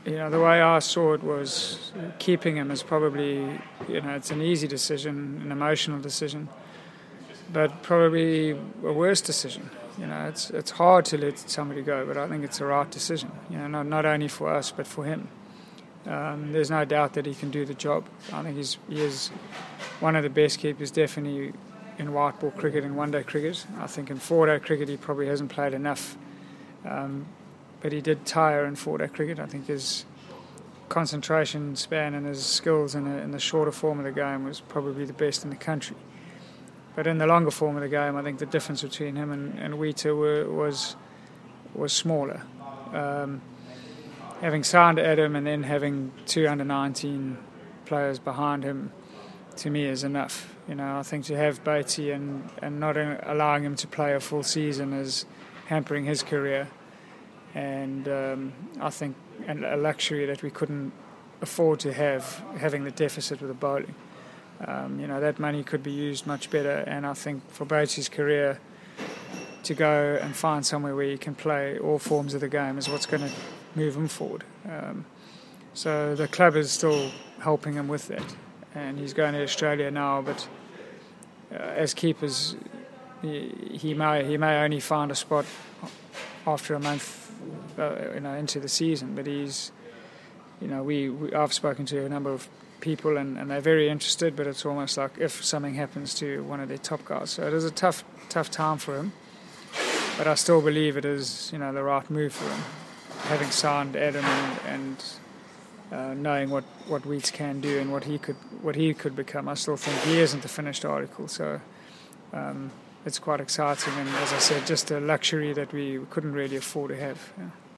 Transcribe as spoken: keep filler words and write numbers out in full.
you know, the way I saw it was keeping him is probably, you know, it's an easy decision, an emotional decision, but probably a worse decision. You know, it's it's hard to let somebody go, but I think it's the right decision. You know, not not only for us but for him. Um, there's no doubt that he can do the job. I think he's he is one of the best keepers, definitely in white ball cricket and one day cricket. I think in four day cricket he probably hasn't played enough. Um, But he did tire in four-day cricket. I think his concentration span and his skills in, a, in the shorter form of the game was probably the best in the country. But in the longer form of the game, I think the difference between him and, and Weta were, was was smaller. Um, having signed Adam and then having two under nineteen players behind him, to me, is enough. You know, I think to have Batesy and, and not allowing him to play a full season is hampering his career. And um, I think a luxury that we couldn't afford to have, having the deficit with the bowling. Um, you know, that money could be used much better, and I think for Batesy's career to go and find somewhere where he can play all forms of the game is what's going to move him forward. Um, so the club is still helping him with that, and he's going to Australia now, but uh, as keepers, he, he may he may only find a spot after a month. Uh, you know, into the season, but he's, you know, we, we I've spoken to a number of people and, and they're very interested, but it's almost like if something happens to one of their top guys. So it is a tough, tough time for him, but I still believe it is, you know, the right move for him, having signed Adam and, and uh, knowing what what Weeds can do and what he could what he could become. I still think he isn't the finished article, so. Um, It's quite exciting, and as I said, just a luxury that we couldn't really afford to have. Yeah.